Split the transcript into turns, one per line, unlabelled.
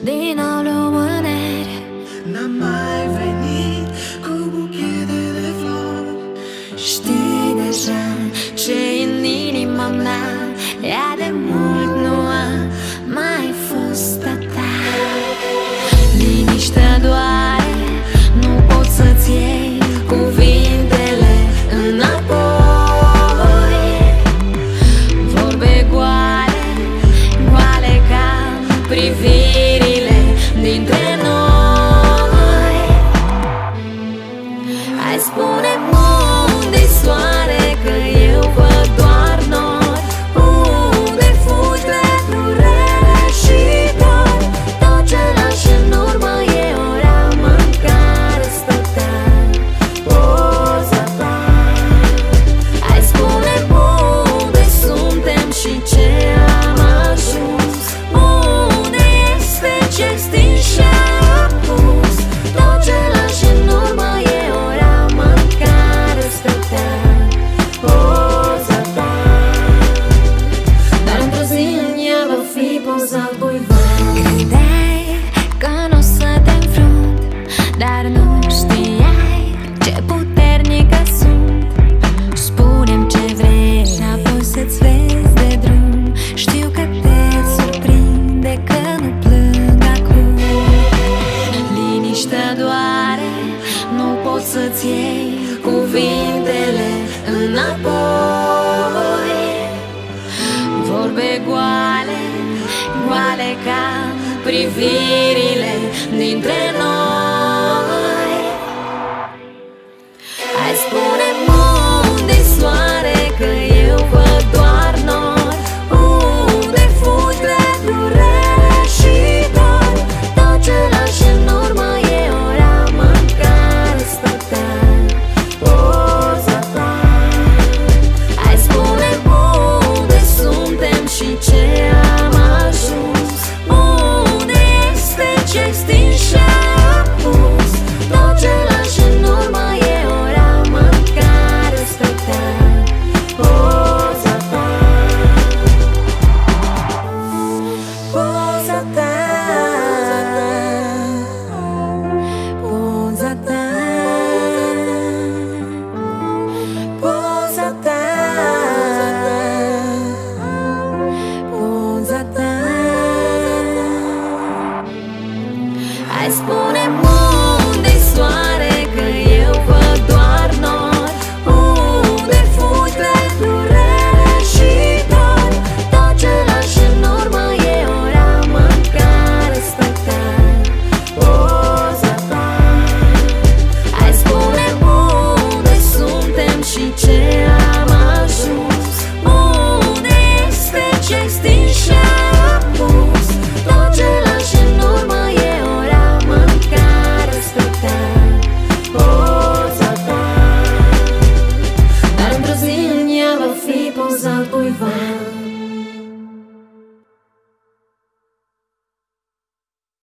din nou lumânări.
N-am mai venit cu buchete de flori.
Știi deja ce în inima mea ea de mult nu a mai fost a ta. Liniștea doare, nu pot să-ți iei cuvintele înapoi. Vorbe goale, goale ca privirile dintre noi. Hai, spune-mi unde-i soare, că eu văd doar nori. Unde fugi de durere și dor? Tot ce lași în urmă e o ramă în care stătea poza ta. Hai, spune-mi unde suntem și ce am ajuns. Unde este ce stingi și ai apus? Tot ce lași în urmă e o ramă în care stătea poza ta. Dar într-o zi în ea va fi poza cuiva. Credeai că n-o să te înfrunt, dar nu știai ce puternică sunt. Spune-mi ce vrei și apoi să-ți vezi de drum. Știu că te surprinde că nu plâng acum. Liniștea doare, nu pot să-ți iei cuvintele înapoi. Vorbe goale, goale ca privirile dintre noi.